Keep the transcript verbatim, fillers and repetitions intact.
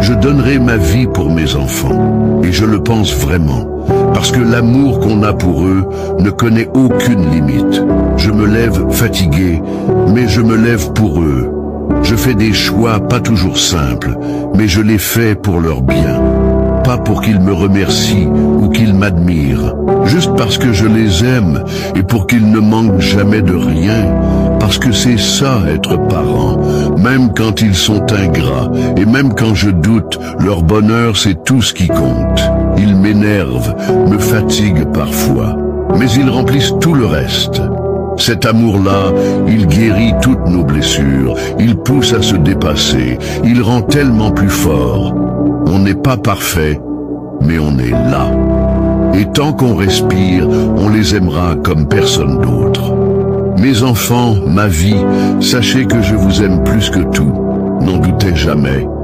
Je donnerai ma vie pour mes enfants, et je le pense vraiment, parce que l'amour qu'on a pour eux ne connaît aucune limite. Je me lève fatigué, mais je me lève pour eux. Je fais des choix pas toujours simples, mais je les fais pour leur bien. Pas pour qu'ils me remercient ou qu'ils m'admirent, juste parce que je les aime et pour qu'ils ne manquent jamais de rien, parce que c'est ça être parent, même quand ils sont ingrats et même quand je doute, leur bonheur c'est tout ce qui compte. Ils m'énervent, me fatiguent parfois, mais ils remplissent tout le reste. Cet amour-là, il guérit toutes nos blessures, il pousse à se dépasser, il rend tellement plus fort. On n'est pas parfait, mais on est là. Et tant qu'on respire, on les aimera comme personne d'autre. Mes enfants, ma vie, sachez que je vous aime plus que tout. N'en doutez jamais.